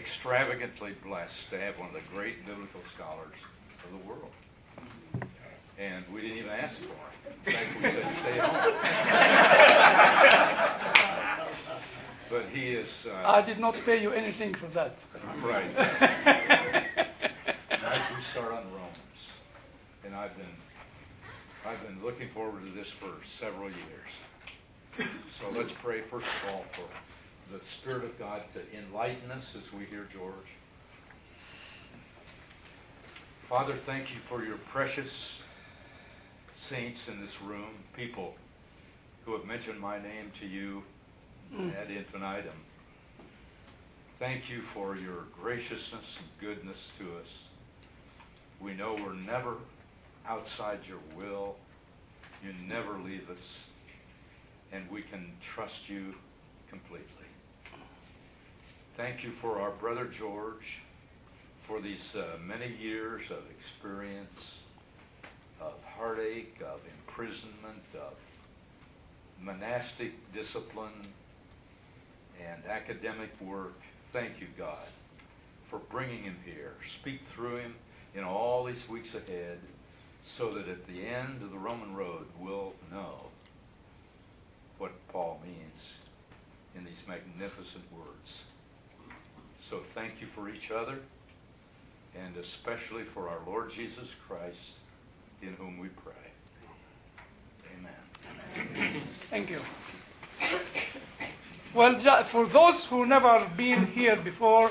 extravagantly blessed to have one of the great biblical scholars of the world. And we didn't even ask for him. In fact, we said, stay home. But he is... I did not pay you anything for that. Right. Tonight we start on Romans. And I've been looking forward to this for several years. So let's pray, first of all, for the Spirit of God to enlighten us as we hear George. Father, thank you for your precious saints in this room, people who have mentioned my name to you ad infinitum. Thank you for your graciousness and goodness to us. We know we're never outside your will. You never leave us. And we can trust you completely. Thank you for our brother George, for these many years of experience, of heartache, of imprisonment, of monastic discipline, and academic work. Thank you, God, for bringing him here. Speak through him in all these weeks ahead, so that at the end of the Roman road, we'll know what Paul means in these magnificent words. So thank you for each other, and especially for our Lord Jesus Christ, in whom we pray. Amen. Thank you. Well, for those who never been here before,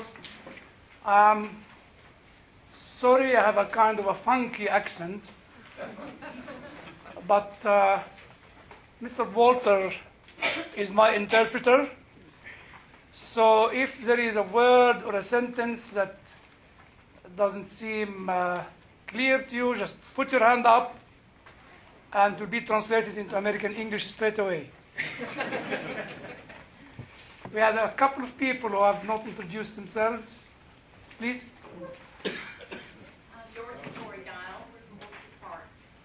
sorry I have a kind of a funky accent, but Mr. Walter is my interpreter. So if there is a word or a sentence that doesn't seem clear to you, just put your hand up and it will be translated into American English straight away. We had a couple of people who have not introduced themselves. Please. George and Tori Dial, we're from Orchard Park.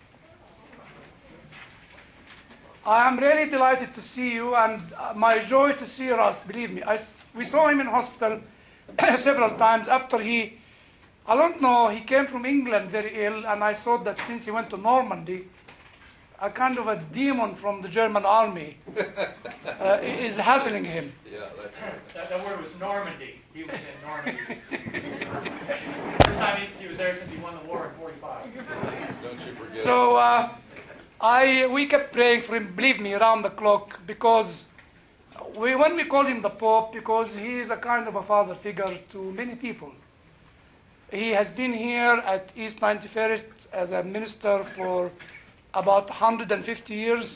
I am really delighted to see you, and my joy to see Russ, believe me. We saw him in hospital several times after I don't know, he came from England very ill, and I thought that since he went to Normandy, a kind of a demon from the German army is hassling him. Yeah, that's right. That word was Normandy. He was in Normandy. First time he was there since he won the war in 45. Don't you forget. So we kept praying for him, believe me, around the clock, because when we called him the Pope, because he is a kind of a father figure to many people. He has been here at East 91st as a minister for about 150 years.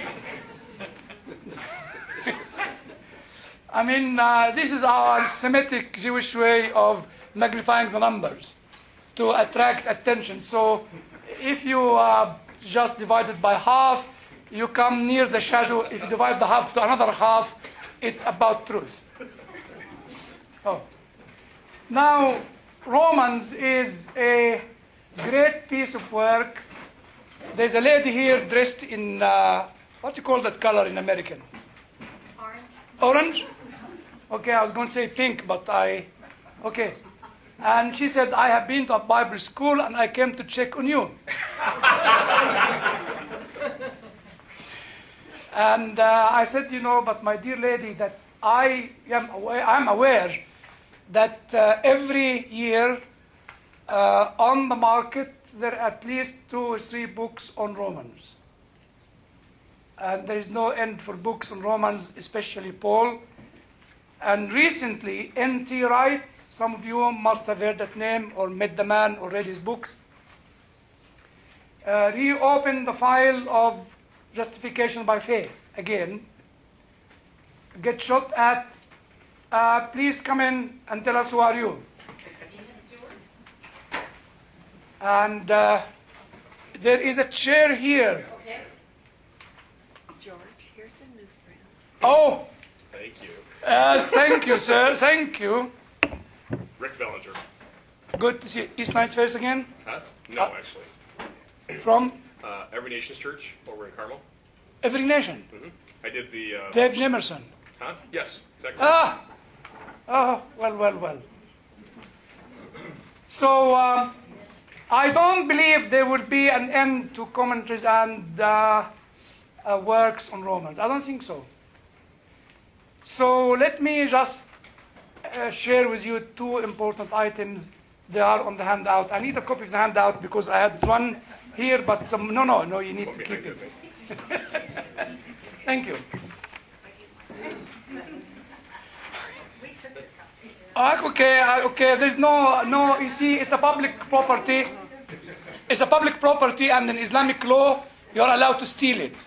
I mean, this is our Semitic Jewish way of magnifying the numbers to attract attention. So if you just divide it by half, you come near the shadow. If you divide the half to another half, it's about truth. Oh. Now, Romans is a great piece of work. There's a lady here dressed in, what do you call that color in American? Orange. Orange? Okay, I was going to say pink, but okay. And she said, I have been to a Bible school and I came to check on you. And I said, but my dear lady, that I'm aware that every year on the market there are at least 2 or 3 books on Romans. And there is no end for books on Romans, especially Paul. And recently, N.T. Wright, some of you must have heard that name or met the man or read his books, reopened the file of justification by faith again. Get shot at. Please come in and tell us who are you. And there is a chair here. Okay. George, here's a new friend. Oh, Thank you. thank you, sir. Thank you. Rick Bellinger. Good to see you. East 91st again? Huh? No, actually. From? Every Nations Church over in Carmel. Every Nation. Mm-hmm. I did the... Dave Jemerson. Huh? Yes, exactly. Oh, well. So I don't believe there will be an end to commentaries and works on Romans. I don't think so. So let me just share with you two important items. They are on the handout. I need a copy of the handout because I had one here, but some. No, you need to keep it. Thank you. Okay. There's no. You see, it's a public property. It's a public property, and in Islamic law, you're allowed to steal it.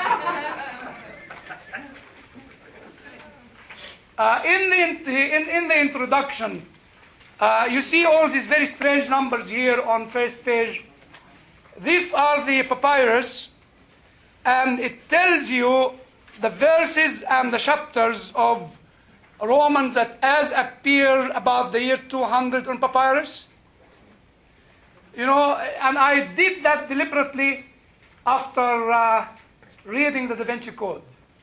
In the introduction, you see all these very strange numbers here on first page. These are the papyrus, and it tells you the verses and the chapters of Romans that as appear about the year 200 on papyrus. You know, and I did that deliberately after reading the Da Vinci Code.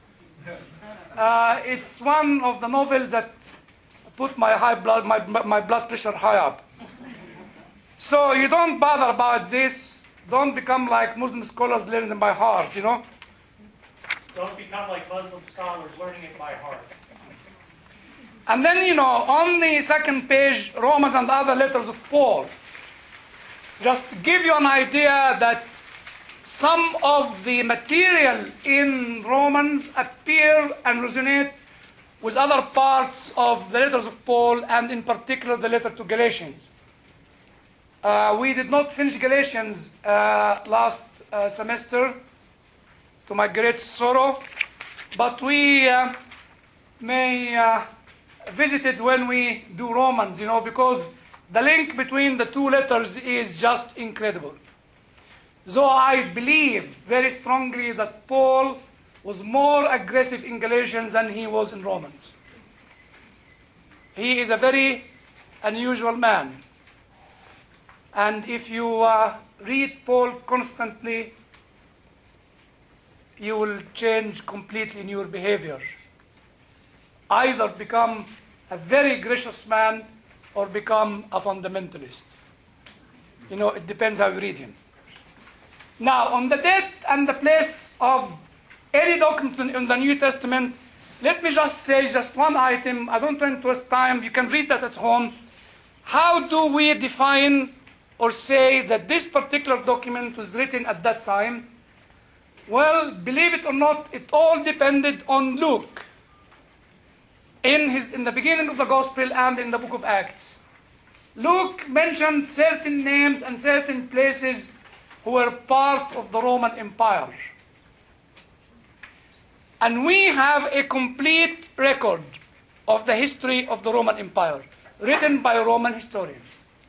It's one of the novels that put my blood pressure high up. So you don't bother about this. Don't become like Muslim scholars learning it by heart, you know. Don't become like Muslim scholars learning it by heart. And then, you know, on the second page, Romans and other letters of Paul. Just to give you an idea that some of the material in Romans appear and resonate with other parts of the letters of Paul, and in particular the letter to Galatians. We did not finish Galatians last semester, to my great sorrow, but we may visit it when we do Romans, you know, because the link between the two letters is just incredible. So I believe very strongly that Paul was more aggressive in Galatians than he was in Romans. He is a very unusual man. And if you read Paul constantly, you will change completely in your behavior. Either become a very gracious man or become a fundamentalist. You know, it depends how you read him. Now, on the date and the place of any document in the New Testament, let me just say just one item. I don't want to waste time. You can read that at home. How do we define or say that this particular document was written at that time? Well, believe it or not, it all depended on Luke in the beginning of the Gospel and in the book of Acts. Luke mentions certain names and certain places who were part of the Roman Empire. And we have a complete record of the history of the Roman Empire, written by Roman historians.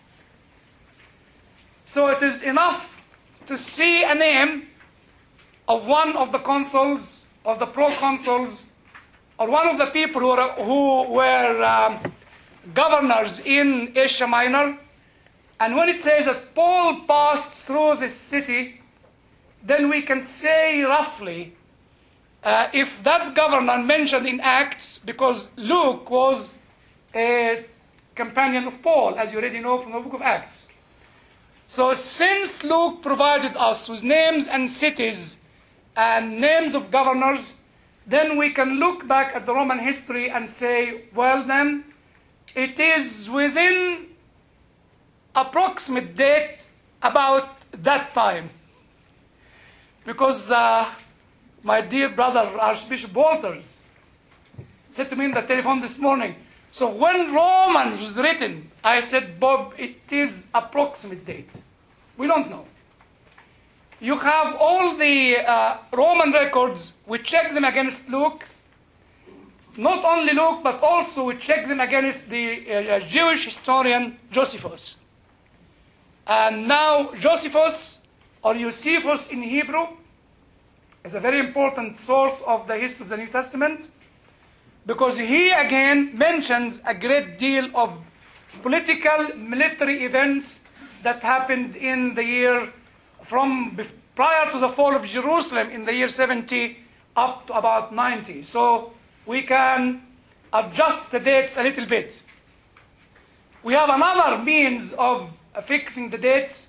So it is enough to see a name of one of the consuls, of the proconsuls, or one of the people who were governors in Asia Minor. And when it says that Paul passed through this city, then we can say roughly if that governor mentioned in Acts, because Luke was a companion of Paul, as you already know from the book of Acts. So since Luke provided us with names and cities and names of governors, then we can look back at the Roman history and say, well then, it is within approximate date about that time. Because my dear brother, Archbishop Walters, said to me in the telephone this morning, so when Romans was written, I said, Bob, it is approximate date. We don't know. You have all the Roman records, we check them against Luke. Not only Luke, but also we check them against the Jewish historian Josephus. And now Josephus, or Eusephus in Hebrew, is a very important source of the history of the New Testament, because he again mentions a great deal of political, military events that happened in the year from prior to the fall of Jerusalem in the year 70 up to about 90. So we can adjust the dates a little bit. We have another means of fixing the dates.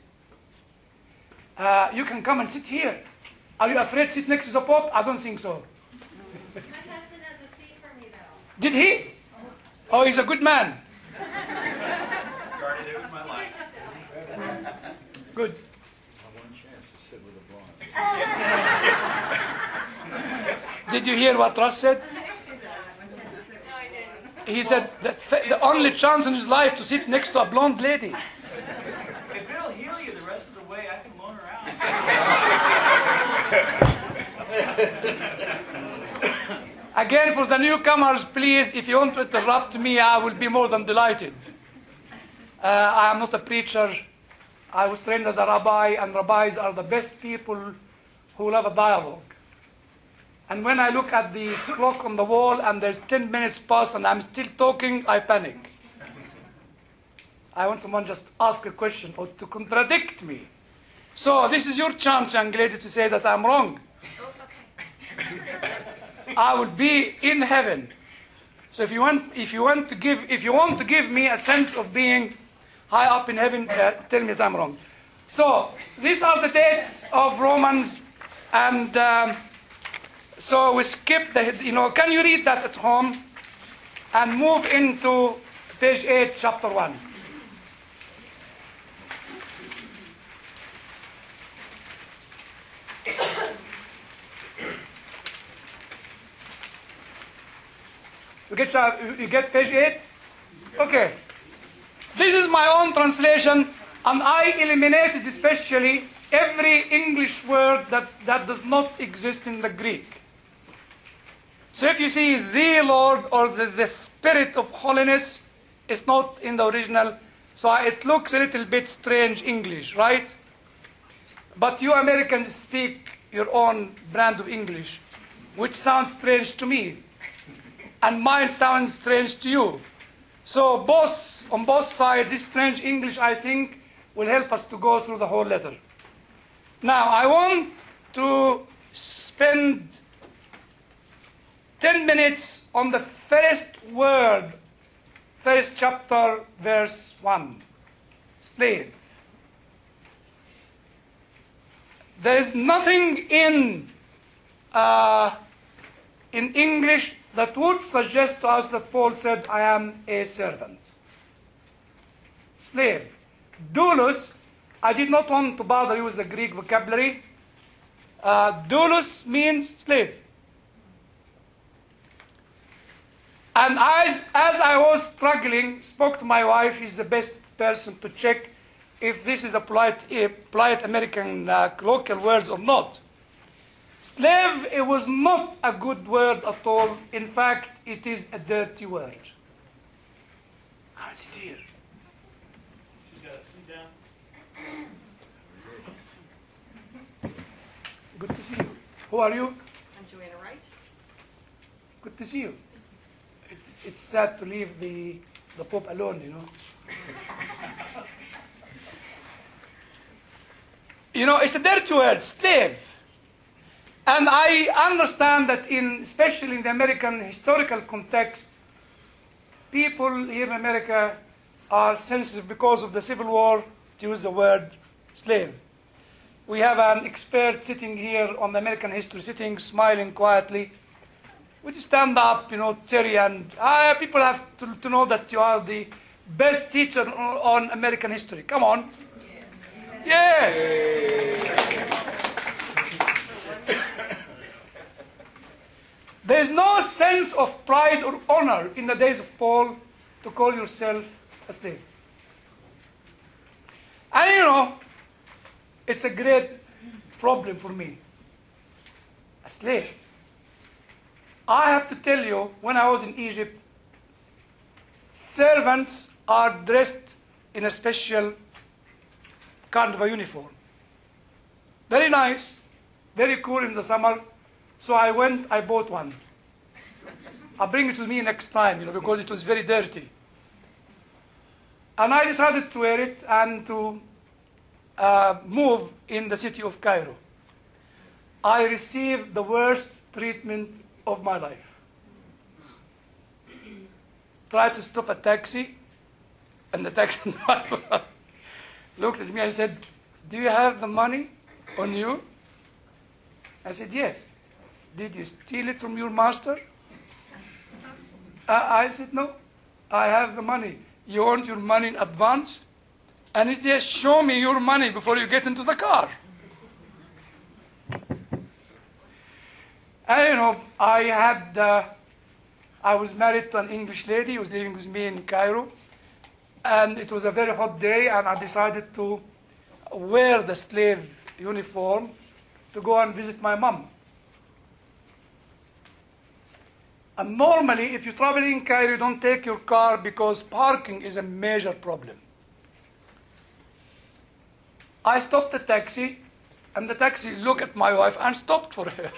You can come and sit here. Are you afraid to sit next to the Pope? I don't think so. My husband has a seat for me, though. Did he? Oh, he's a good man. Guarded it with my life. Good. One chance to sit with a blonde. Did you hear what Russ said? No, I didn't. He said that the only chance in his life to sit next to a blonde lady. If it'll heal you the rest of the way, I can loan her out. Again, for the newcomers, please, if you want to interrupt me, I will be more than delighted. I am not a preacher. I was trained as a rabbi, and rabbis are the best people who love a dialogue. And when I look at the clock on the wall and there's 10 minutes past and I'm still talking, I panic. I want someone just ask a question or to contradict me. So this is your chance, young lady, to say that I'm wrong. Oh, okay. I will be in heaven. So if you want to give me a sense of being high up in heaven, tell me that I'm wrong. So these are the dates of Romans, and so we skip the. Can you read that at home, and move into page 8, chapter 1. You get page 8? Okay. This is my own translation, and I eliminated especially every English word that does not exist in the Greek. So if you see the Lord or the Spirit of holiness, it's not in the original. So it looks a little bit strange English, right? But you Americans speak your own brand of English, which sounds strange to me. And mine sounds strange to you. So on both sides, this strange English, I think, will help us to go through the whole letter. Now, I want to spend 10 minutes on the first word, first chapter, verse 1. Slave. There is nothing in English that would suggest to us that Paul said, I am a servant. Slave. Doulos, I did not want to bother you with the Greek vocabulary. Doulos means slave. And as I was struggling, spoke to my wife, she's the best person to check if this is a polite American colloquial word or not. Slave, it was not a good word at all. In fact, it is a dirty word. How is it here? She's got to sit down. Good to see you. Who are you? I'm Joanna Wright. Good to see you. It's sad to leave the Pope alone, It's a dirty word, slave. And I understand that especially in the American historical context, people here in America are sensitive because of the Civil War to use the word slave. We have an expert sitting here on the American history, sitting, smiling quietly. Would you stand up, Terry, and people have to know that you are the best teacher on American history. Come on. Yes. There is no sense of pride or honor in the days of Paul to call yourself a slave. And it's a great problem for me. A slave. I have to tell you, when I was in Egypt, servants are dressed in a special kind of a uniform. Very nice, very cool in the summer. So I bought one. I'll bring it with me next time, because it was very dirty. And I decided to wear it and to move in the city of Cairo. I received the worst treatment of my life. Tried to stop a taxi. And the taxi driver looked at me and said, "Do you have the money on you?" I said, "Yes." "Did you steal it from your master?" I said, "No, I have the money. You want your money in advance?" And he said, "Show me your money before you get into the car." And I was married to an English lady who was living with me in Cairo. And it was a very hot day, and I decided to wear the slave uniform to go and visit my mom. And normally, if you travel in Cairo, you don't take your car because parking is a major problem. I stopped the taxi, and the taxi looked at my wife and stopped for her.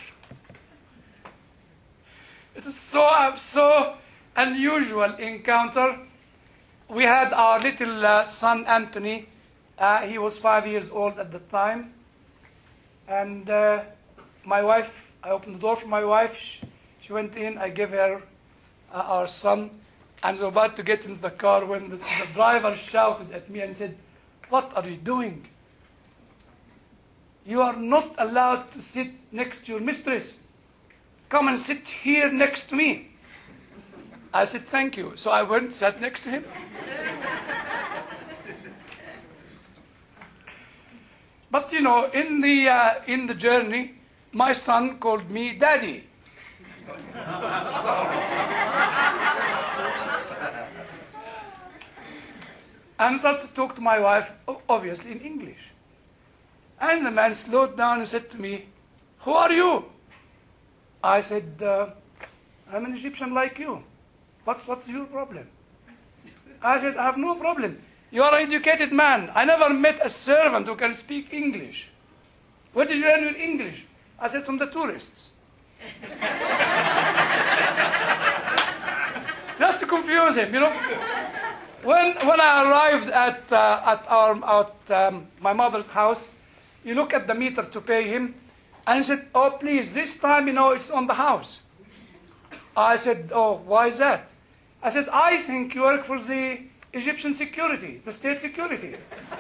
It was so unusual encounter. We had our little son, Anthony. He was 5 years old at the time. And my wife, I opened the door for my wife. She went in. I gave her our son. And we were about to get into the car when the driver shouted at me and said, "What are you doing? You are not allowed to sit next to your mistress. Come and sit here next to me." I said, "Thank you." So I went and sat next to him. But in the journey, my son called me Daddy. And started to talk to my wife, obviously in English. And the man slowed down and said to me, "Who are you?" I said, "I'm an Egyptian like you. What's your problem?" I said, "I have no problem. You are an educated man. I never met a servant who can speak English. Where did you learn your English?" I said, "From the tourists." Just to confuse him, When I arrived at my mother's house, you look at the meter to pay him, and he said, "Oh, please, this time, it's on the house." I said, "Oh, why is that?" I said, "I think you work for the Egyptian security, the state security."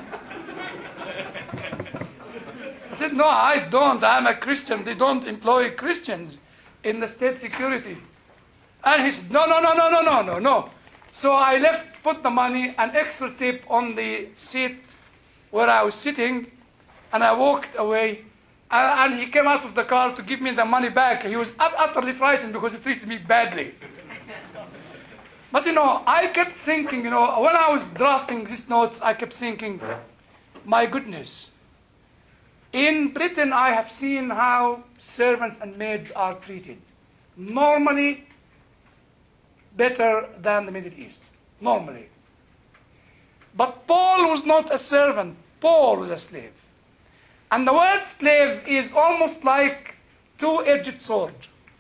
I said, "No, I don't. I'm a Christian. They don't employ Christians in the state security." And he said, No. So I put the money, an extra tip on the seat where I was sitting, and I walked away. And he came out of the car to give me the money back. He was utterly frightened because he treated me badly. But I kept thinking, when I was drafting these notes, I kept thinking, my goodness, in Britain I have seen how servants and maids are treated. Normally better than the Middle East. Normally. But Paul was not a servant. Paul was a slave. And the word slave is almost like two-edged sword.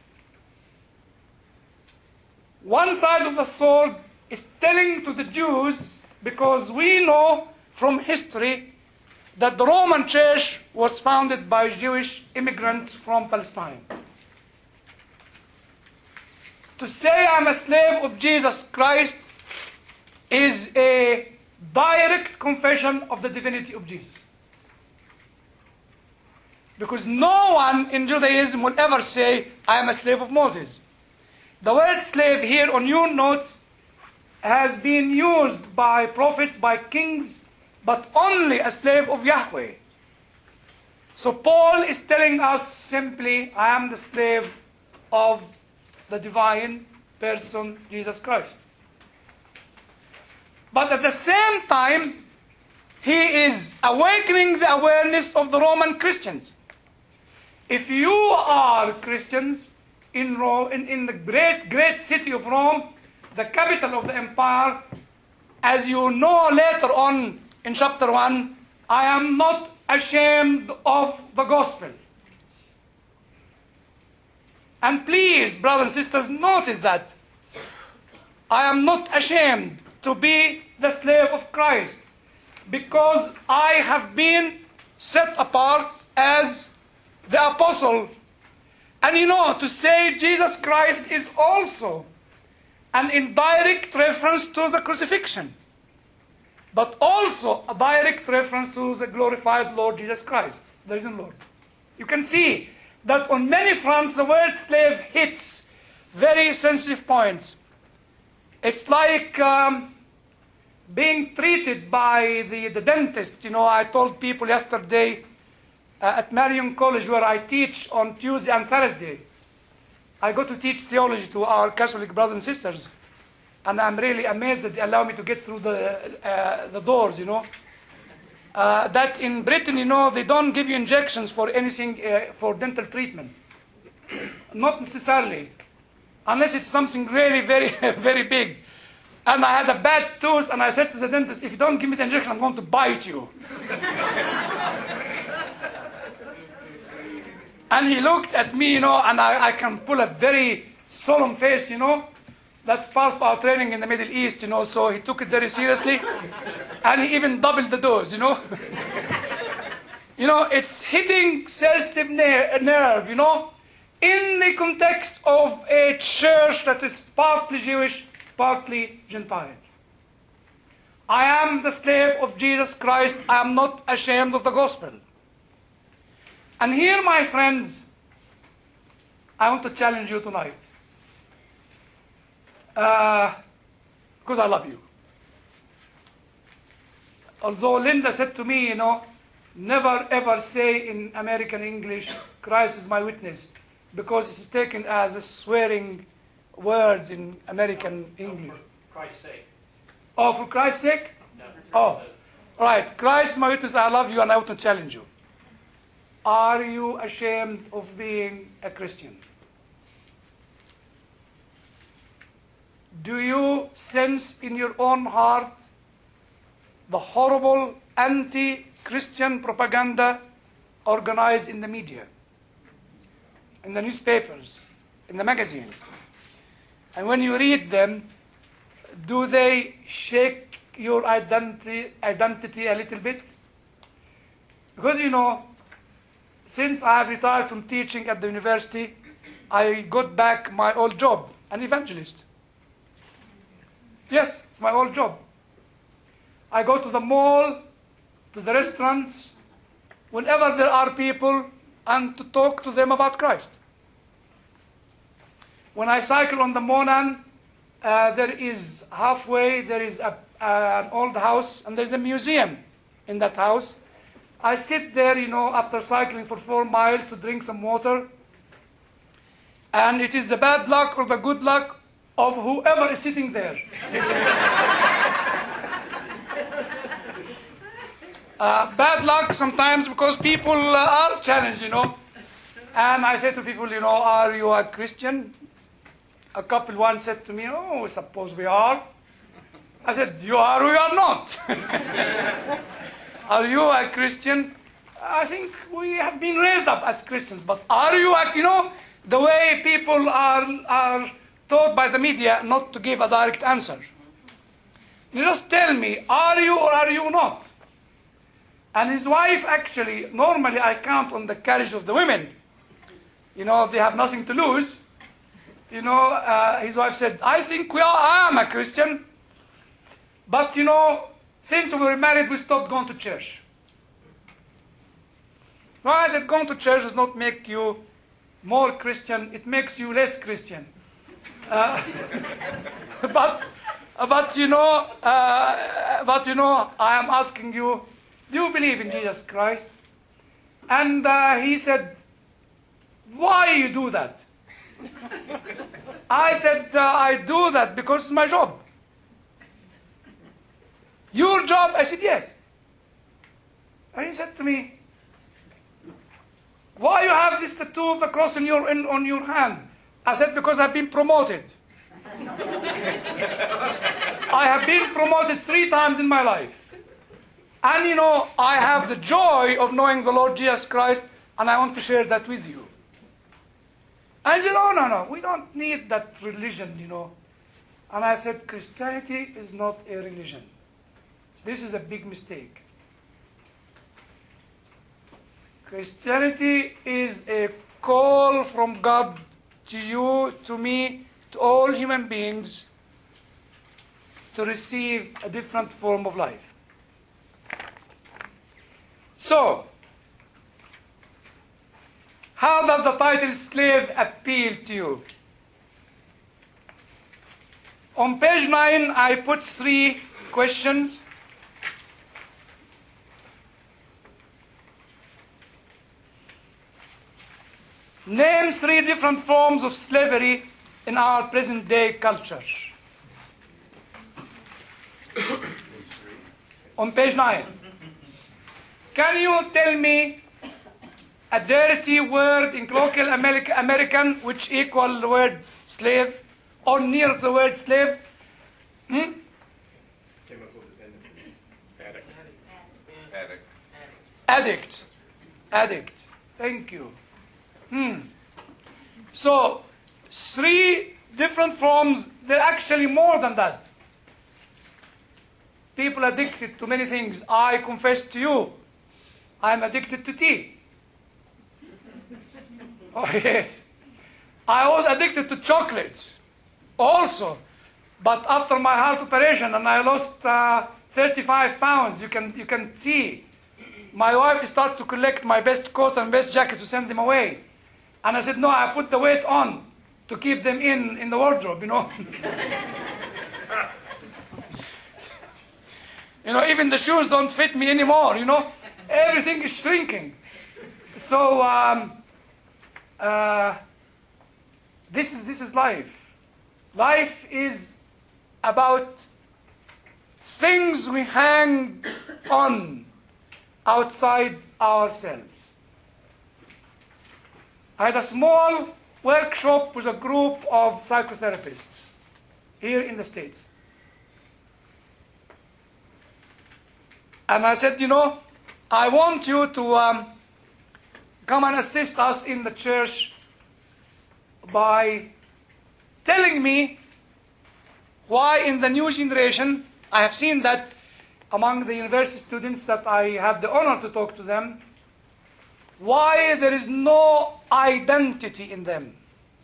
One side of the sword is telling to the Jews, because we know from history that the Roman Church was founded by Jewish immigrants from Palestine. To say I'm a slave of Jesus Christ is a direct confession of the divinity of Jesus. Because no one in Judaism will ever say, I am a slave of Moses. The word slave here on your notes has been used by prophets, by kings, but only a slave of Yahweh. So Paul is telling us simply, I am the slave of the divine person, Jesus Christ. But at the same time, he is awakening the awareness of the Roman Christians. If you are Christians in Rome, in the great city of Rome, the capital of the empire, as you know later on in chapter 1, I am not ashamed of the gospel. And please, brothers and sisters, notice that. I am not ashamed to be the slave of Christ, because I have been set apart as the apostle. And to say Jesus Christ is also an indirect reference to the crucifixion. but also a direct reference to the glorified Lord Jesus Christ, the risen Lord. You can see that on many fronts the word slave hits very sensitive points. It's like being treated by the dentist. I told people yesterday at Marion College, where I teach on Tuesday and Thursday. I go to teach theology to our Catholic brothers and sisters. And I'm really amazed that they allow me to get through the doors, that in Britain, they don't give you injections for anything, for dental treatment. Not necessarily. Unless it's something really very, very big. And I had a bad tooth, and I said to the dentist, if you don't give me the injection, I'm going to bite you. And he looked at me, and I can pull a very solemn face, That's part of our training in the Middle East, so he took it very seriously. And he even doubled the dose, It's hitting sensitive nerve, in the context of a church that is partly Jewish, partly Gentile. I am the slave of Jesus Christ. I am not ashamed of the gospel. And here, my friends, I want to challenge you tonight. Because I love you. Although Linda said to me, never ever say in American English, Christ is my witness, because it's taken as a swearing words in American English. For Christ's sake. Oh, for Christ's sake? No. Oh, right. Christ is my witness, I love you, and I want to challenge you. Are you ashamed of being a Christian? Do you sense in your own heart the horrible anti-Christian propaganda organized in the media, in the newspapers, in the magazines? And when you read them, do they shake your identity a little bit? Because since I have retired from teaching at the university, I got back my old job, an evangelist. Yes, it's my old job. I go to the mall, to the restaurants, whenever there are people, and to talk to them about Christ. When I cycle on the Monan, there is an old house, and there's a museum in that house. I sit there, after cycling for 4 miles to drink some water, and it is the bad luck or the good luck of whoever is sitting there. Bad luck sometimes because people are challenged, And I say to people, are you a Christian? A couple once said to me, oh, suppose we are. I said, you are or you are not. Are you a Christian? I think we have been raised up as Christians, but are you, the way people are taught by the media not to give a direct answer. You just tell me, are you or are you not? And his wife actually, normally I count on the courage of the women. They have nothing to lose. His wife said, I think I am a Christian. But, since we were married, we stopped going to church. So I said, going to church does not make you more Christian. It makes you less Christian. But I am asking you, do you believe in Jesus Christ? And he said, why you do that? I said, I do that because it's my job. Your job? I said, yes. And he said to me, why you have this tattoo of the cross on your hand? I said, because I've been promoted. I have been promoted 3 times in my life. And I have the joy of knowing the Lord Jesus Christ, and I want to share that with you. I said, no, we don't need that religion, And I said, Christianity is not a religion. This is a big mistake. Christianity is a call from God to you, to me, to all human beings to receive a different form of life. So, how does the title slave appeal to you? On page 9, I put 3 questions. Name 3 different forms of slavery in our present day culture. On page 9. Can you tell me a dirty word in colloquial American which equal the word slave or near to the word slave? Chemical dependency. Addict. Addict. Thank you. So, 3 different forms. There are actually more than that. People addicted to many things. I confess to you, I am addicted to tea. Oh yes. I was addicted to chocolates also. But after my heart operation and I lost 35 pounds, you can see, my wife started to collect my best coats and best jacket to send them away. And I said, no, I put the weight on to keep them in the wardrobe, you know. You know, even the shoes don't fit me anymore, you know. Everything is shrinking. So, this is life. Life is about things we hang on outside ourselves. I had a small workshop with a group of psychotherapists here in the States. And I said, you know, I want you to come and assist us in the church by telling me why in the new generation, I have seen that among the university students that I have the honor to talk to them, why there is no identity in them.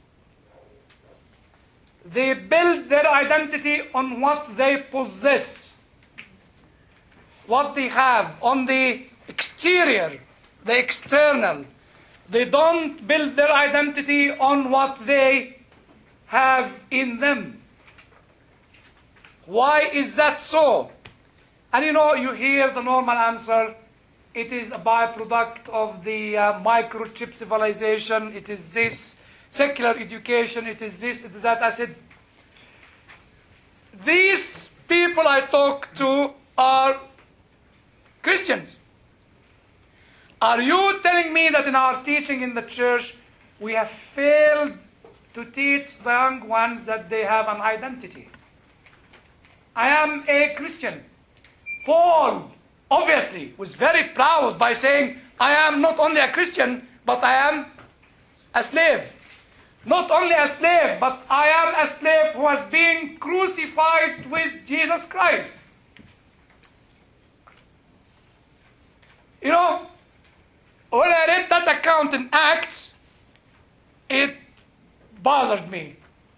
They build their identity on what they possess, what they have, on the exterior, the external. They don't build their identity on what they have in them. Why is that so? And you know, you hear the normal answer. It is a byproduct of the microchip civilization. It is this secular education. It is this, it is that. I said, these people I talk to are Christians. Are you telling me that in our teaching in the church, we have failed to teach the young ones that they have an identity? I am a Christian. Paul, obviously, was very proud by saying, I am not only a Christian, but I am a slave. Not only a slave, but I am a slave who has been crucified with Jesus Christ. You know, when I read that account in Acts, it bothered me.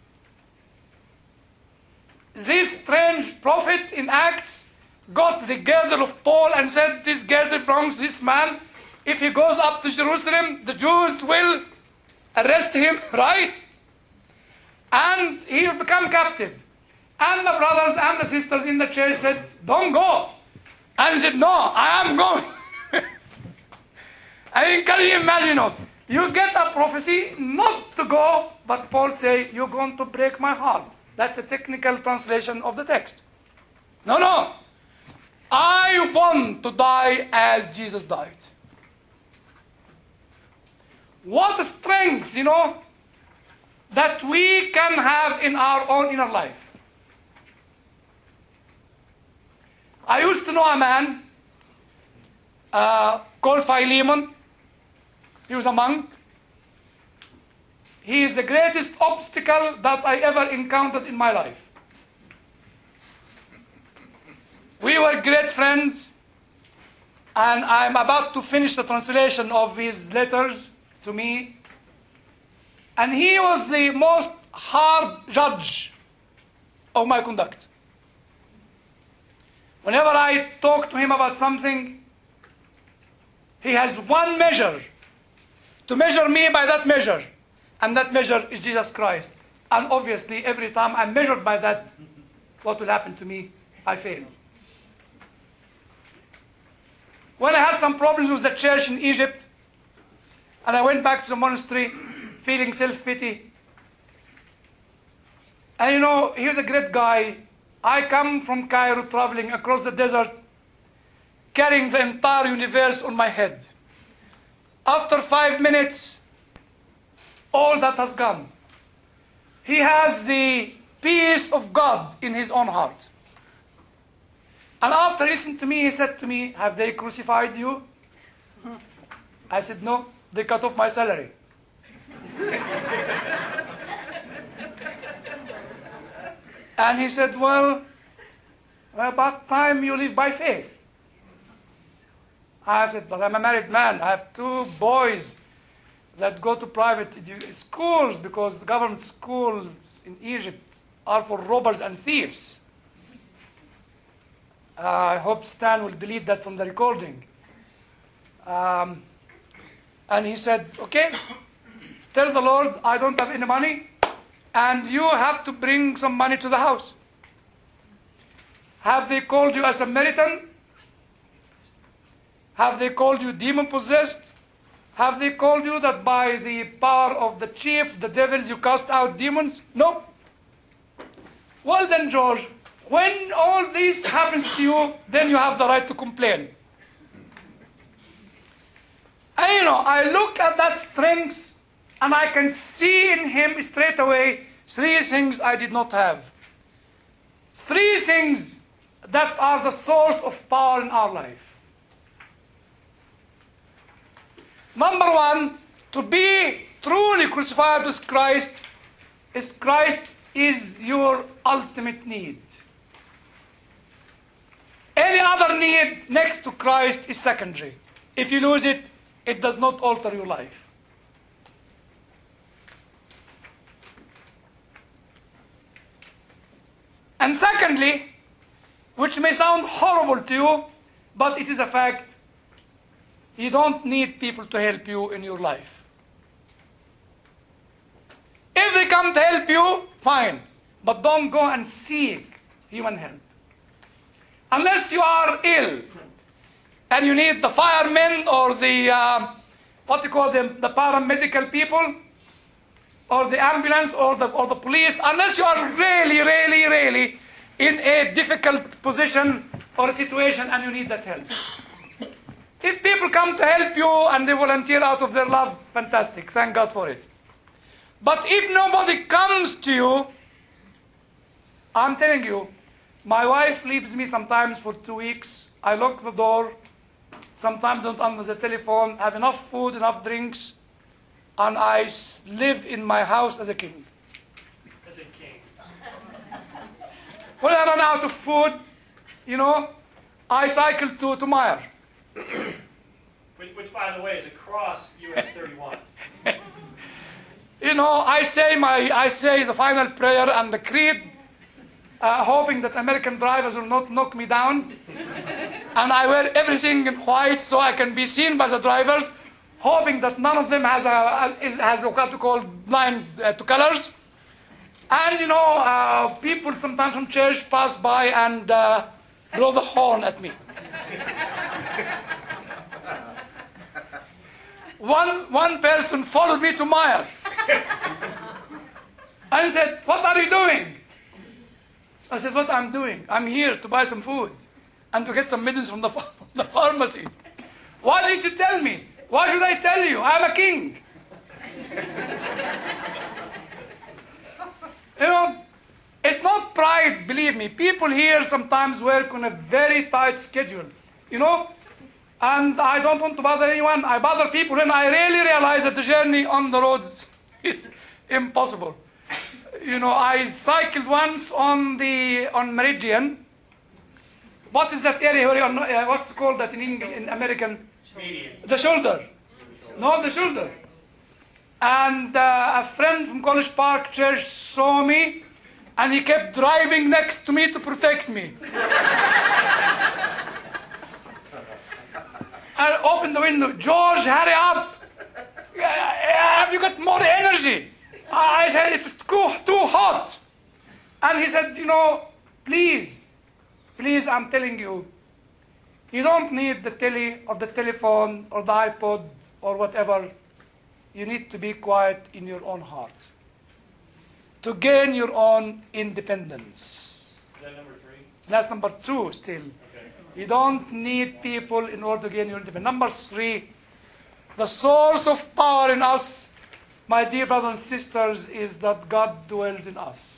This strange prophet in Acts got the girdle of Paul and said, this girdle belongs to this man. If he goes up to Jerusalem, the Jews will arrest him, right? And he will become captive. And the brothers and the sisters in the church said, don't go. And he said, no, I am going. I mean, can you imagine? You get a prophecy not to go, but Paul say, you're going to break my heart. That's a technical translation of the text. No. I want to die as Jesus died. What a strength, that we can have in our own inner life. I used to know a man called Philemon. He was a monk. He is the greatest obstacle that I ever encountered in my life. We were great friends, and I'm about to finish the translation of his letters to me. And he was the most hard judge of my conduct. Whenever I talked to him about something, He has one measure to measure me by that measure. And that measure is Jesus Christ. And obviously, every time I'm measured by that, what will happen to me? I fail. When I had some problems with the church in Egypt, and I went back to the monastery feeling self-pity, and you know, he was a great guy. I come from Cairo traveling across the desert, carrying the entire universe on my head. After 5 minutes, all that has gone. He has the peace of God in his own heart. And after listening to me, he said to me, have they crucified you? I said, no, they cut off my salary. And he said, well, about time you live by faith. I said, but I'm a married man. I have 2 boys that go to private schools because the government schools in Egypt are for robbers and thieves. I hope Stan will delete that from the recording. And he said, okay, tell the Lord I don't have any money, and you have to bring some money to the house. Have they called you a Samaritan? Have they called you demon-possessed? Have they called you that by the power of the chief, the devils, you cast out demons? No. Well then, George, when all this happens to you, then you have the right to complain. And you know, I look at that strength, and I can see in him straight away 3 things I did not have. 3 things that are the source of power in our life. Number 1, to be truly crucified with Christ is your ultimate need. Any other need next to Christ is secondary. If you lose it, it does not alter your life. And secondly, which may sound horrible to you, but it is a fact, you don't need people to help you in your life. If they come to help you, fine. But don't go and seek human help. Unless you are ill and you need the firemen or the, the paramedical people or the ambulance or the police, unless you are really in a difficult position or a situation and you need that help. If people come to help you and they volunteer out of their love, fantastic, thank God for it. But if nobody comes to you, I'm telling you, my wife leaves me sometimes for 2 weeks. I lock the door, sometimes don't answer the telephone, have enough food, enough drinks, and I live in my house as a king. As a king. When I run out of food, you know, I cycle to Meyer. Which, by the way, is across US 31. You know, I say the final prayer and the creed, hoping that American drivers will not knock me down. And I wear everything in white so I can be seen by the drivers, hoping that none of them has what we call blind to colors. And you know, people sometimes from church pass by and blow the horn at me. One person followed me to Meyer and said, "What are you doing?" I said, "What I'm doing? I'm here to buy some food and to get some medicines from the pharmacy." "Why didn't you tell me?" "Why should I tell you? I'm a king." You know, it's not pride, believe me. People here sometimes work on a very tight schedule, you know, and I don't want to bother anyone. I bother people when I really realize that the journey on the roads is impossible. You know, I cycled once on Meridian. What is that area where what's called that in English, in American? Median. The shoulder. No, the shoulder. And a friend from College Park Church saw me, and he kept driving next to me to protect me. and opened the window. George, hurry up! Have you got more energy? I said, it's too hot. And he said, please, I'm telling you, you don't need the telly or the telephone or the iPod or whatever. You need to be quiet in your own heart to gain your own independence. Is that number 3? That's number 2 still. Okay. You don't need people in order to gain your independence. Number 3, the source of power in us, my dear brothers and sisters, is that God dwells in us.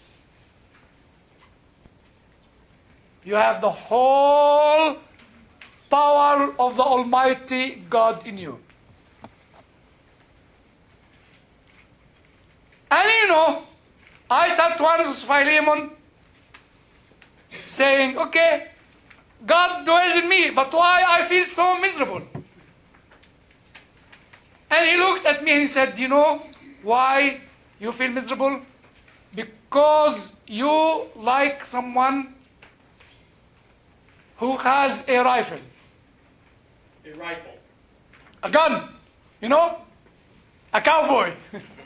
You have the whole power of the Almighty God in you. And I sat once with Philemon saying, okay, God dwells in me, but why I feel so miserable? And he looked at me and he said, you know why you feel miserable? Because you like someone who has a rifle. A rifle. A gun. A cowboy.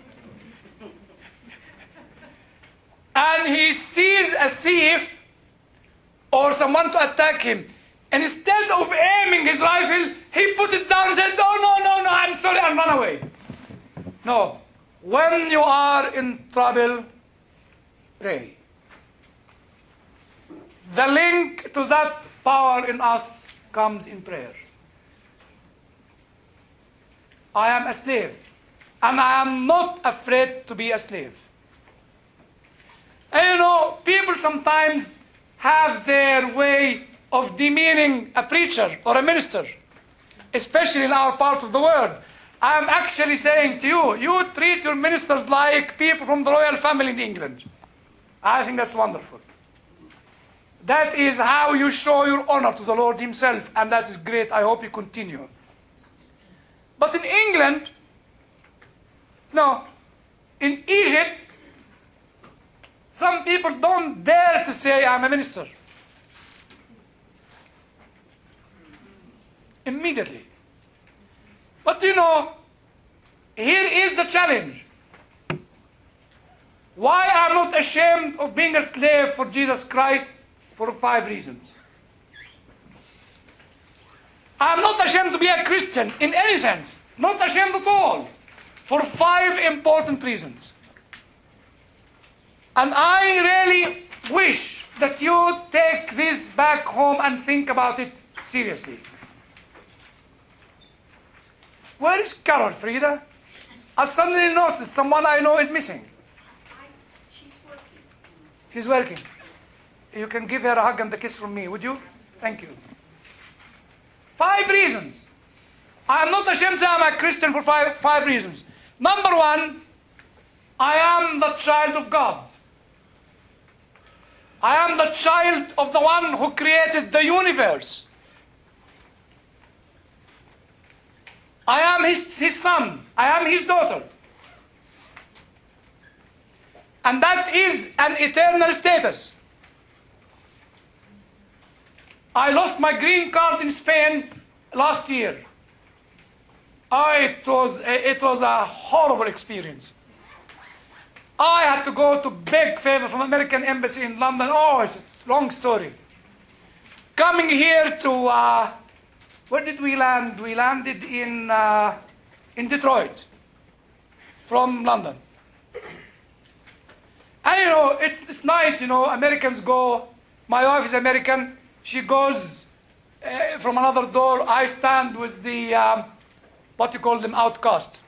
And he sees a thief or someone to attack him. And instead of aiming his rifle, he put it down and said, oh, no, I'm sorry, and run away. No. When you are in trouble, pray. The link to that power in us comes in prayer. I am a slave. And I am not afraid to be a slave. And people sometimes have their way of demeaning a preacher or a minister, especially in our part of the world. I am actually saying to you, you treat your ministers like people from the royal family in England. I think that's wonderful. That is how you show your honor to the Lord himself, and that is great. I hope you continue. But in England, no, in Egypt, some people don't dare to say, I'm a minister. Immediately. But here is the challenge. Why I'm not ashamed of being a slave for Jesus Christ? For 5 reasons. I'm not ashamed to be a Christian in any sense. Not ashamed at all. For 5 important reasons. And I really wish that you take this back home and think about it seriously. Where is Carol, Frida? I suddenly noticed someone I know is missing. She's working. She's working. You can give her a hug and a kiss from me, would you? Thank you. 5 reasons. I am not ashamed to say I'm a Christian for 5 reasons. Number 1, I am the child of God. I am the child of the one who created the universe. I am his son. I am his daughter. And that is an eternal status. I lost my green card in Spain last year. It was a horrible experience. I had to go to beg favor from American Embassy in London. Oh, it's a long story. Coming here to, where did we land? We landed in Detroit from London. And it's nice, Americans go, my wife is American, she goes from another door, I stand with the, what you call them, outcast.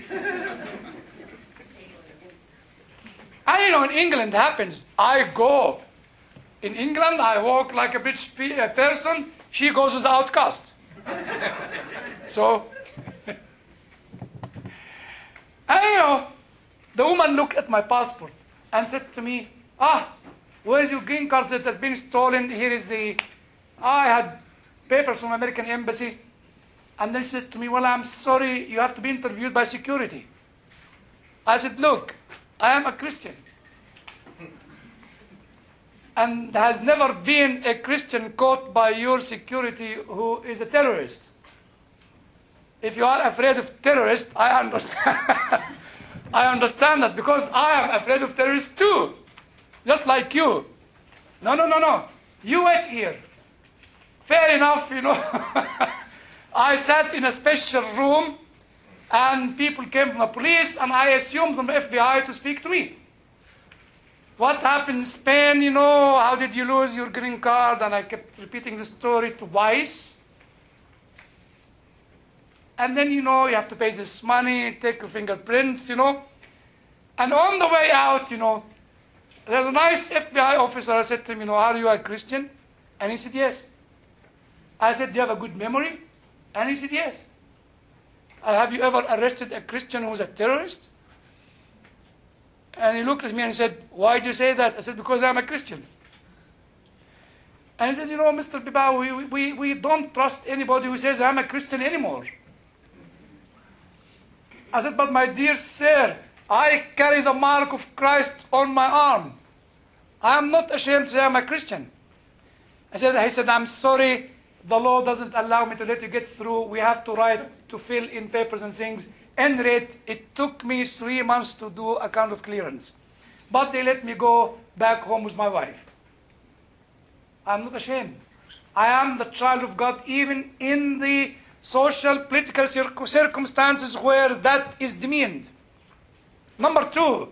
And in England happens. I go. In England, I walk like a British person. She goes with the outcast. So, and the woman looked at my passport and said to me, where is your green card that has been stolen? Here is I had papers from American Embassy. And then she said to me, well, I'm sorry, you have to be interviewed by security. I said, look, I am a Christian. And there has never been a Christian caught by your security who is a terrorist. If you are afraid of terrorists, I understand. I understand that because I am afraid of terrorists too, just like you. No. You wait here. Fair enough, I sat in a special room and people came from the police and I assumed from the FBI to speak to me. What happened in Spain, how did you lose your green card? And I kept repeating the story twice. And then, you have to pay this money, take your fingerprints, And on the way out, there's a nice FBI officer. I said to him, are you a Christian? And he said, yes. I said, do you have a good memory? And he said, yes. Have you ever arrested a Christian who's a terrorist? And he looked at me and said, why do you say that? I said, because I'm a Christian. And he said, Mr. Biba, we don't trust anybody who says I'm a Christian anymore. I said, but my dear sir, I carry the mark of Christ on my arm. I am not ashamed to say I'm a Christian. He said, I'm sorry, the law doesn't allow me to let you get through. We have to write, to fill in papers and things. End rate, it took me 3 months to do a kind of clearance. But they let me go back home with my wife. I'm not ashamed. I am the child of God even in the social, political circumstances where that is demeaned. Number 2,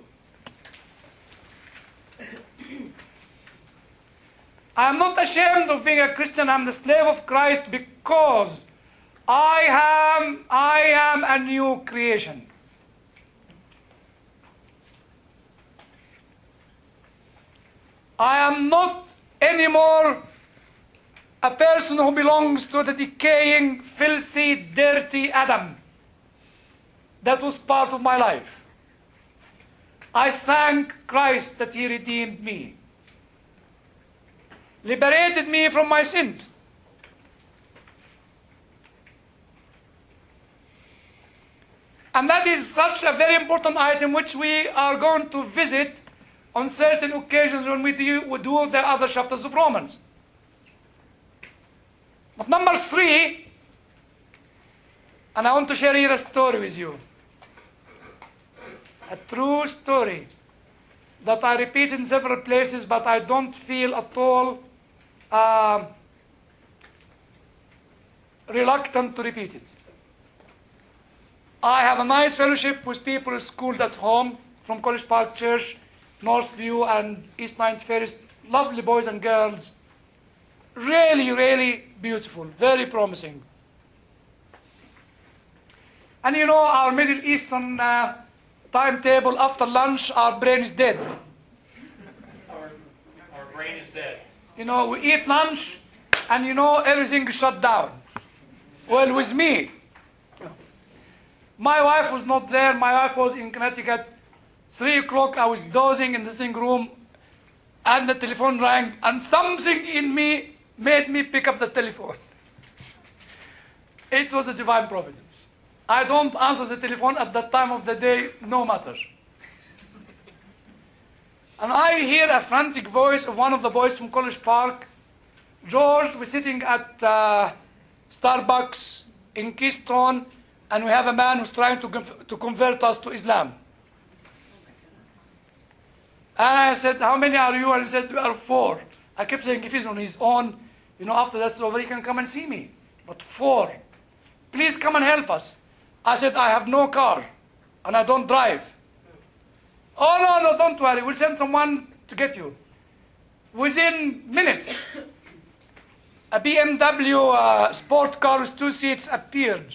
I am not ashamed of being a Christian. I'm the slave of Christ because I am a new creation. I am not anymore a person who belongs to the decaying, filthy, dirty Adam that was part of my life. I thank Christ that He redeemed me, liberated me from my sins. And that is such a very important item which we are going to visit on certain occasions when we do the other chapters of Romans. But number 3, and I want to share here a story with you. A true story that I repeat in several places, but I don't feel at all reluctant to repeat it. I have a nice fellowship with people schooled at home from College Park Church, Northview, and East 91st. Lovely boys and girls. Really, really beautiful. Very promising. And our Middle Eastern timetable after lunch, our brain is dead. Our brain is dead. We eat lunch and everything is shut down. Well, with me, my wife was not there. My wife was in Connecticut. 3 o'clock, I was dozing in the sitting room, and the telephone rang, and something in me made me pick up the telephone. It was a divine providence. I don't answer the telephone at that time of the day, no matter. And I hear a frantic voice of one of the boys from College Park. George, we're sitting at Starbucks in Keystone, and we have a man who's trying to convert us to Islam. And I said, how many are you? And he said, we are 4. I kept saying, if he's on his own, after that's over, he can come and see me. But 4. Please come and help us. I said, I have no car, and I don't drive. Oh, no, don't worry. We'll send someone to get you. Within minutes, a BMW sport car with 2 seats appeared.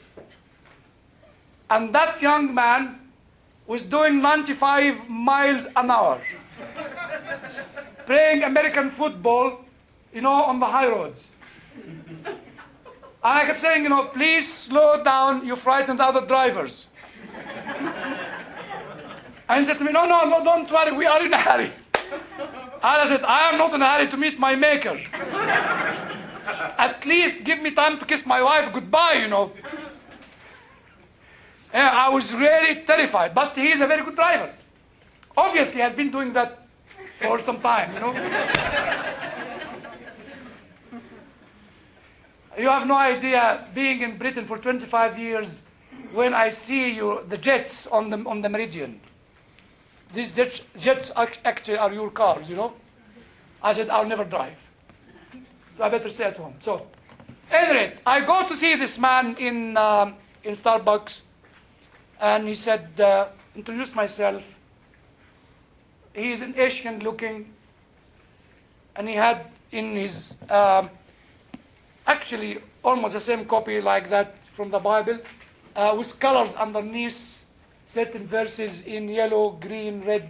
And that young man was doing 95 miles an hour, playing American football, on the high roads. And I kept saying, please slow down, you frightened other drivers. And he said to me, no, don't worry, we are in a hurry. And I said, I am not in a hurry to meet my maker. At least give me time to kiss my wife goodbye, Yeah, I was really terrified, but he is a very good driver. Obviously, he has been doing that for some time, You have no idea, being in Britain for 25 years, when I see the jets on the Meridian. These jets actually are your cars, I said, I'll never drive. So I better stay at home. So, anyway, I go to see this man in Starbucks, and he said, introduced myself. He's an Asian looking, and he had in his, actually almost the same copy like that from the Bible, with colors underneath, certain verses in yellow, green, red,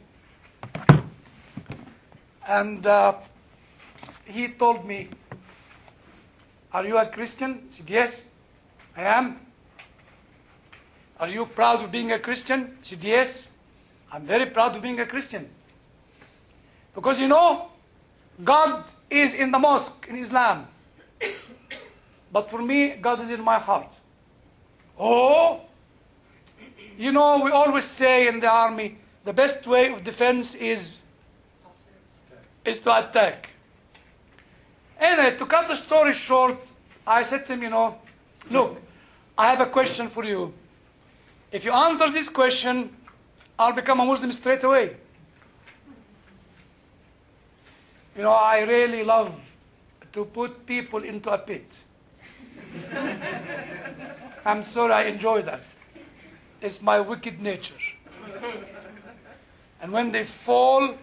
And he told me, are you a Christian? I said, yes, I am. Are you proud of being a Christian? I said, yes, I'm very proud of being a Christian. Because God is in the mosque in Islam. But for me, God is in my heart. Oh, we always say in the army, the best way of defense is to attack. Anyway, to cut the story short, I said to him, look, I have a question for you. If you answer this question, I'll become a Muslim straight away. I really love to put people into a pit. I'm sorry, I enjoy that. It's my wicked nature. And when they fall,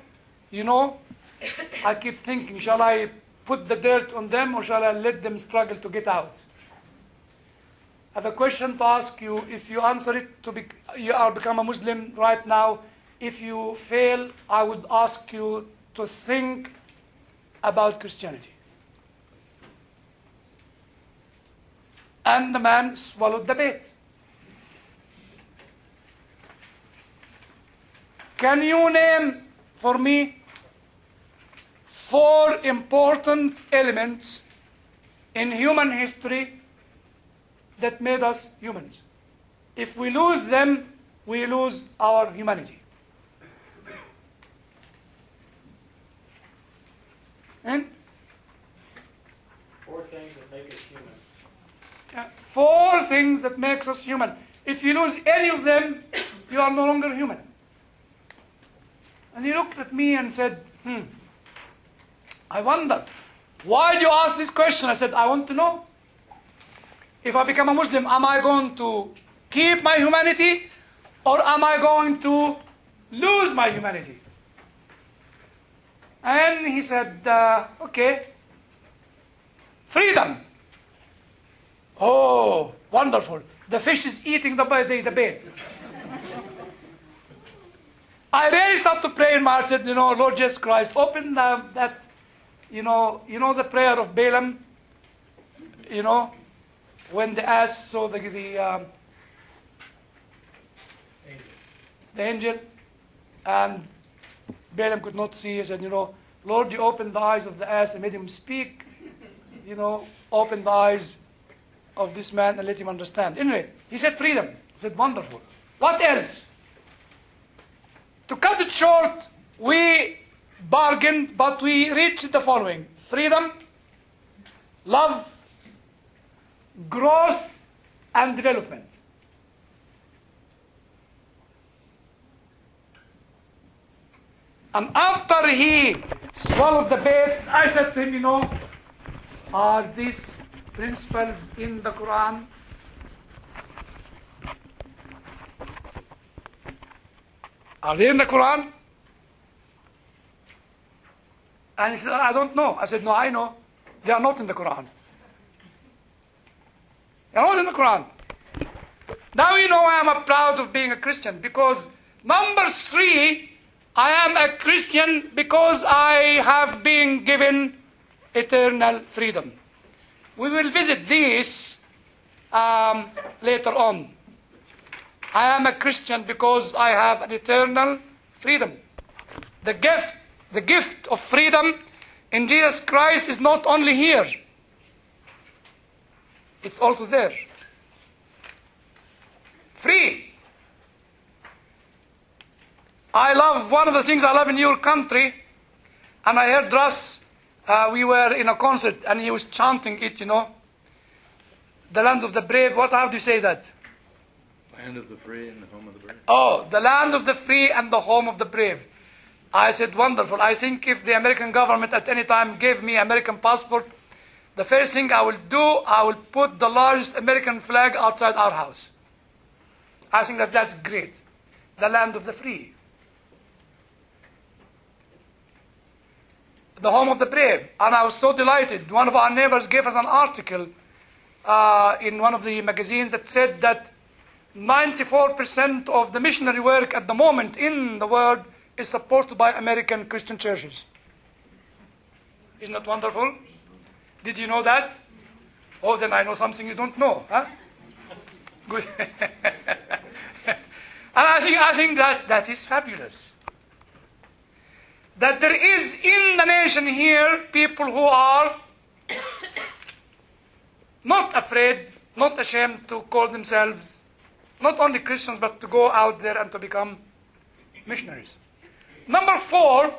I keep thinking, shall I put the dirt on them or shall I let them struggle to get out? I have a question to ask you. If you answer it, you are become a Muslim right now. If you fail, I would ask you to think about Christianity. And the man swallowed the bait. Can you name for me 4 important elements in human history that made us humans? If we lose them, we lose our humanity. And 4 things that make us human. 4 things that makes us human. If you lose any of them, you are no longer human. And he looked at me and said, I wonder, why do you ask this question? I said, I want to know. If I become a Muslim, am I going to keep my humanity or am I going to lose my humanity? And he said, okay, freedom. Oh, wonderful. The fish is eating the bait. I really started to pray in my heart, said, Lord Jesus Christ, open that, the prayer of Balaam, when the ass saw the angel, and Balaam could not see. He said, Lord, you opened the eyes of the ass and made him speak. Open the eyes of this man and let him understand. Anyway, he said freedom. He said, wonderful. What else? To cut it short, we bargained, but we reached the following: freedom, love, growth, and development. And after he swallowed the bait, I said to him, are these principles in the Quran? Are they in the Quran? And he said, I don't know. I said, no, I know. They are not in the Quran. They are not in the Quran. Now I am proud of being a Christian, because number 3, I am a Christian because I have been given eternal freedom. We will visit this later on. I am a Christian because I have an eternal freedom. The gift of freedom in Jesus Christ is not only here. It's also there. Free. One of the things I love in your country, and I heard Russ, we were in a concert and he was chanting it, The land of the brave. How do you say that? Land of the free and the home of the brave. Oh, the land of the free and the home of the brave. I said, wonderful. I think if the American government at any time gave me American passport, the first thing I will do, I will put the largest American flag outside our house. I think that's great. The land of the free. The home of the brave. And I was so delighted. One of our neighbors gave us an article in one of the magazines that said that 94% of the missionary work at the moment in the world is supported by American Christian churches. Isn't that wonderful? Did you know that? Oh, then I know something you don't know. Huh? Good. And I think that is fabulous. That there is in the nation here people who are not afraid, not ashamed to call themselves not only Christians, but to go out there and to become missionaries. Number 4,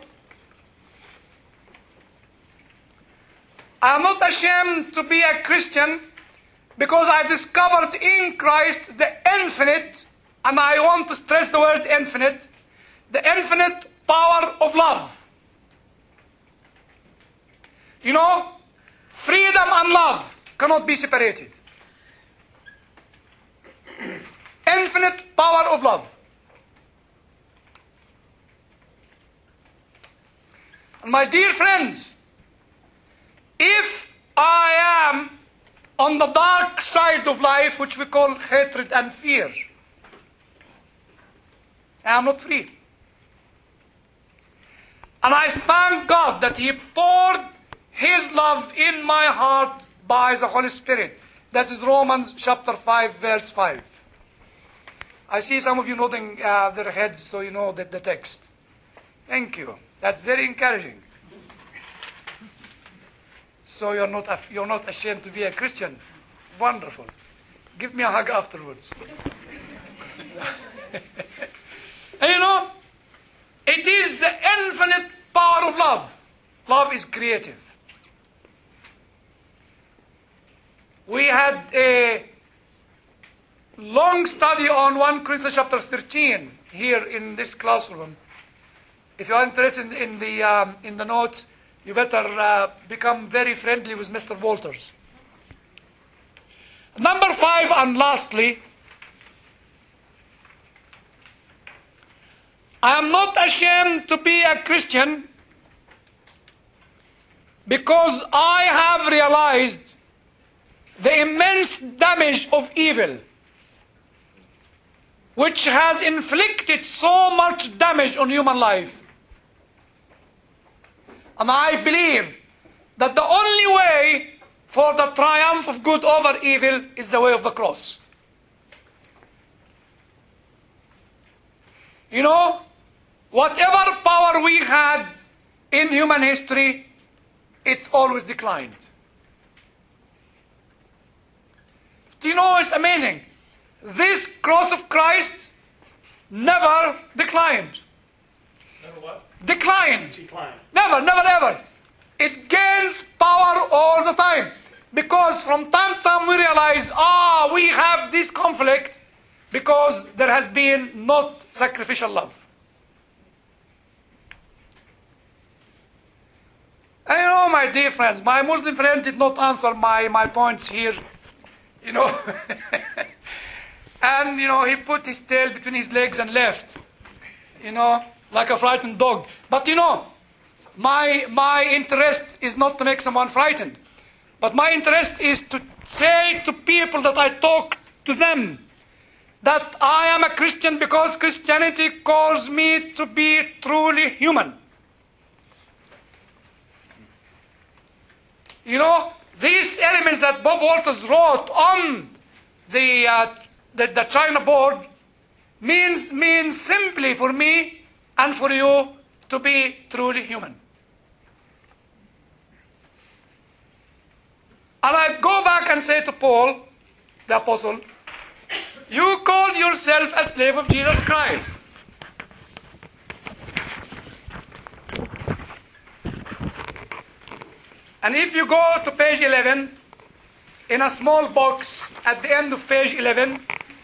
I am not ashamed to be a Christian because I discovered in Christ the infinite, and I want to stress the word infinite, the infinite power of love. You know, freedom and love cannot be separated. Infinite power of love. And my dear friends, if I am on the dark side of life, which we call hatred and fear, I am not free. And I thank God that He poured His love in my heart by the Holy Spirit. That is Romans chapter 5, verse 5. I see some of you nodding their heads, so you know the text. Thank you. That's very encouraging. So you're not ashamed to be a Christian. Wonderful. Give me a hug afterwards. And you know, it is the infinite power of love. Love is creative. We had a long study on 1 Corinthians chapter 13 here in this classroom. If you are interested in the notes, you better become very friendly with Mr. Walters. Number 5, and lastly, I am not ashamed to be a Christian because I have realized the immense damage of evil, which has inflicted so much damage on human life. And I believe that the only way for the triumph of good over evil is the way of the cross. You know, whatever power we had in human history, it always declined. Do you know, it's amazing. This cross of Christ never declined. Never what? Declined. Decline. Never, never, ever. It gains power all the time. Because from time to time we realize, we have this conflict because there has been not sacrificial love. And you know, my dear friends, my Muslim friend did not answer my points here. You know. And, you know, he put his tail between his legs and left. You know, like a frightened dog. But, you know, my interest is not to make someone frightened. But my interest is to say to people that I talk to them that I am a Christian because Christianity calls me to be truly human. You know, these elements that Bob Walters wrote on the China board means simply for me and for you to be truly human. And I go back and say to Paul, the apostle, you call yourself a slave of Jesus Christ. And if you go to page 11, in a small box at the end of page 11.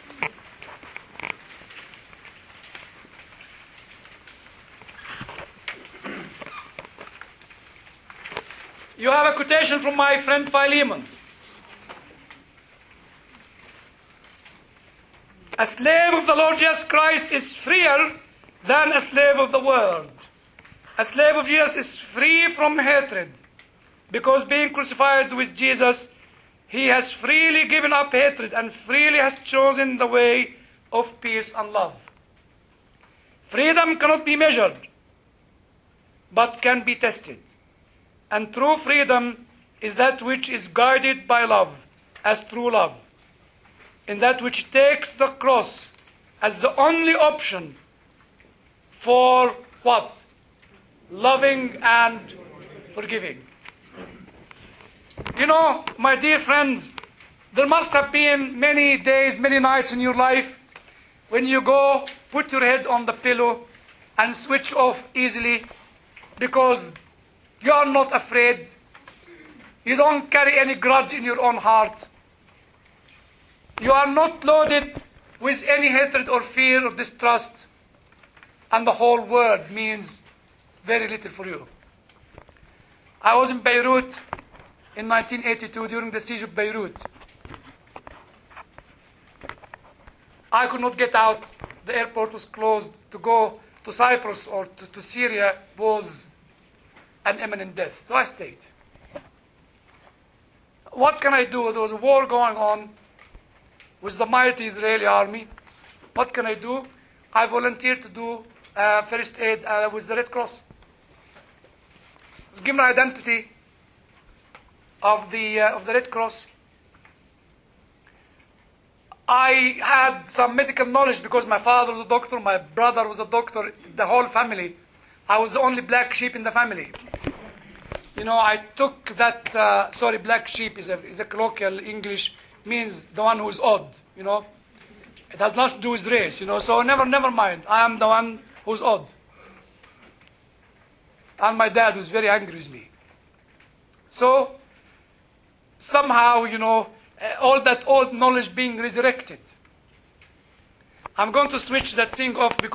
You have a quotation from my friend Philemon. A slave of the Lord Jesus Christ is freer than a slave of the world. A slave of Jesus is free from hatred, because being crucified with Jesus, he has freely given up hatred and freely has chosen the way of peace and love. Freedom cannot be measured, but can be tested. And true freedom is that which is guided by love, as true love, in that which takes the cross as the only option for what? Loving and forgiving. You know, my dear friends, there must have been many days, many nights in your life when you go put your head on the pillow and switch off easily because you are not afraid. You don't carry any grudge in your own heart. You are not loaded with any hatred or fear or distrust. And the whole world means very little for you. I was in Beirut in 1982 during the siege of Beirut. I could not get out. The airport was closed. To go to Cyprus or to Syria was an imminent death. So I stayed. What can I do? There was a war going on with the mighty Israeli army. What can I do? I volunteered to do first aid with the Red Cross. I was given an identity of the Red Cross. I had some medical knowledge because my father was a doctor, my brother was a doctor, the whole family. I was the only black sheep in the family. You know, I took that, black sheep is a colloquial English, means the one who is odd, you know. It has nothing to do with race, you know, so never mind. I am the one who's odd. And my dad was very angry with me. So, somehow, you know, all that old knowledge being resurrected. I'm going to switch that thing off because